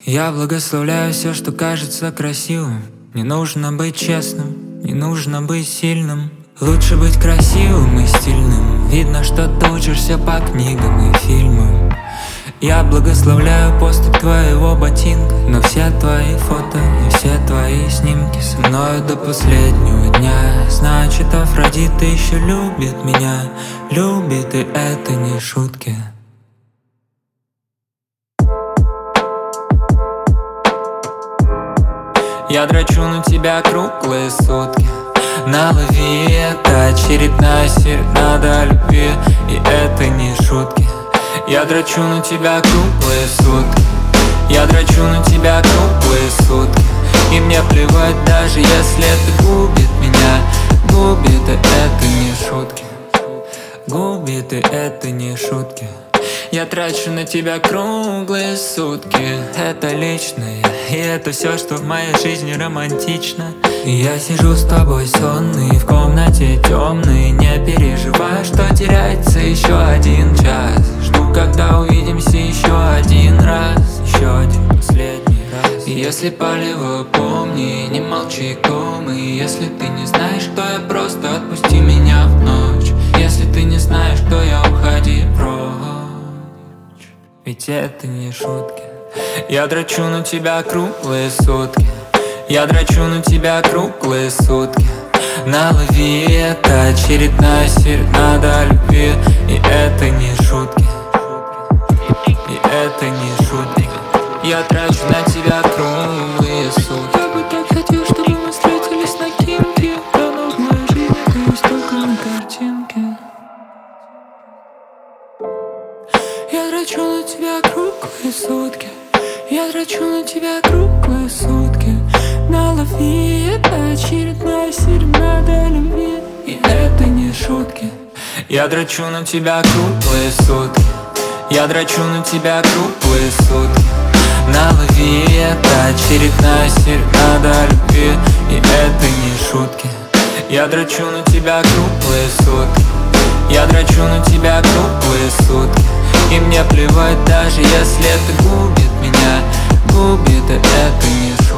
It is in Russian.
Я благословляю все, что кажется красивым. Не нужно быть честным, не нужно быть сильным. Лучше быть красивым и стильным. Видно, что ты учишься по книгам и фильмам. Я благословляю поступь твоего ботинка, но все твои фото и все твои снимки со мною до последнего дня. Значит, Афродита еще любит меня. Любит, и это не шутки. Я дрочу на тебя круглые сутки. Налови, это очередная серенада любви, и это не шутки. Я дрочу на тебя круглые сутки. Я дрочу на тебя круглые сутки. И мне плевать, даже если это губит меня. Губит, и это не шутки. Губит, и это не шутки. Я трачу на тебя круглые сутки. Это личное, и это все, что в моей жизни романтично. Я сижу с тобой сонный, в комнате темной. Не переживай, что теряется еще один час. Жду, когда увидимся еще один раз. Еще один последний раз. И если палево, помни, не молчи, комы. Если ты не знаешь, что я, просто отпусти меня в ночь. Если ты не знаешь, что я, уходи прочь. Ведь это не шутки. Я дрочу на тебя круглые сутки. Я дрочу на тебя круглые сутки. Налови, это очередная серенада любви, и это не шутки. И это не шутки. Я трачу на тебя круглые сутки. Я бы так хотел, чтобы мы встретились на Кинге. Давно в моей жизни ты есть только на картинке. Я дрочу на тебя круглые сутки. Я дрочу на тебя круглые сутки. Налови, это очередная серенада любви, и это не шутки. Я дрочу на тебя круглые сутки. Я дрочу на тебя круглые сутки. Налови, это очередная серенада любви, и это не шутки. Я дрочу на тебя круглые сутки. Я дрочу на тебя круглые сутки. И мне плевать, даже если это губит меня. Губит, и это не шутки.